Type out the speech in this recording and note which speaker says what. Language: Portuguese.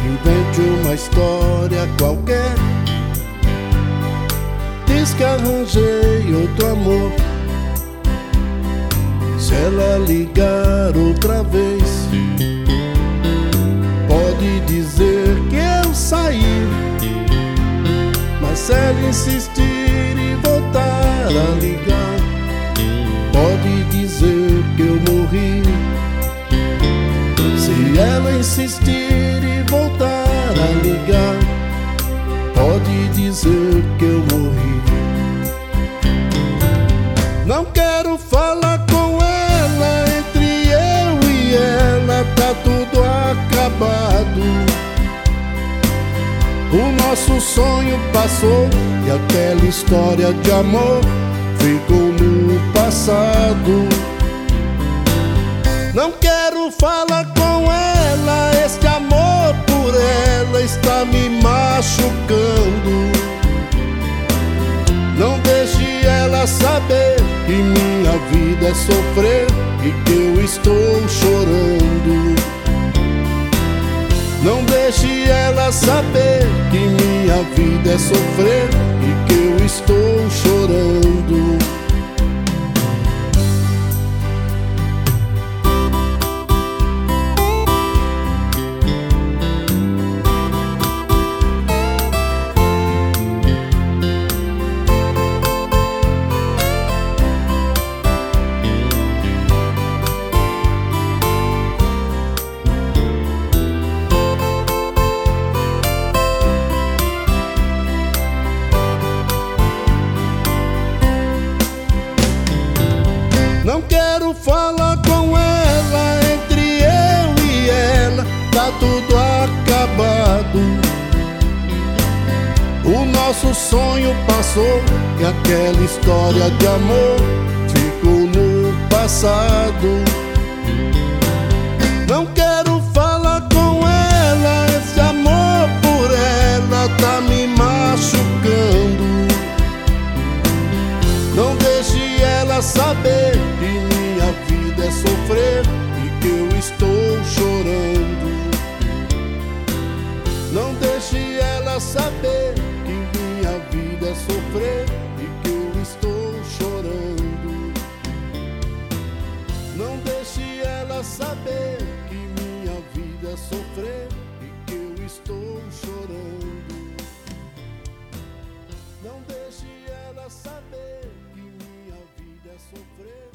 Speaker 1: Invente uma história qualquer, diz que arranjei outro amor. Se ela ligar outra vez, pode dizer que eu saí. Mas se ela insistir e voltar a ligar, pode dizer que eu morri. Se ela insistir e voltar a ligar, pode dizer que eu morri. Não quero falar com ela, entre eu e ela tá tudo acabado. O nosso sonho passou e aquela história de amor ficou no passado. Não quero falar com ela, este amor por ela está me machucando. Não deixe ela saber que minha vida é sofrer e que eu estou chorando. Não deixe ela saber que minha vida é sofrer e que eu estou chorando. Não quero falar com ela, entre eu e ela tá tudo acabado. O nosso sonho passou e aquela história de amor ficou no passado. Não quero falar com ela, esse amor por ela tá me machucando. Não deixe ela saber que minha vida é sofrer e que eu estou chorando. Não deixe ela saber que minha vida é sofrer e que eu estou chorando. Não deixe ela saber que minha vida é sofrer e que eu estou chorando. Não deixe ela saber que minha vida é sofrer.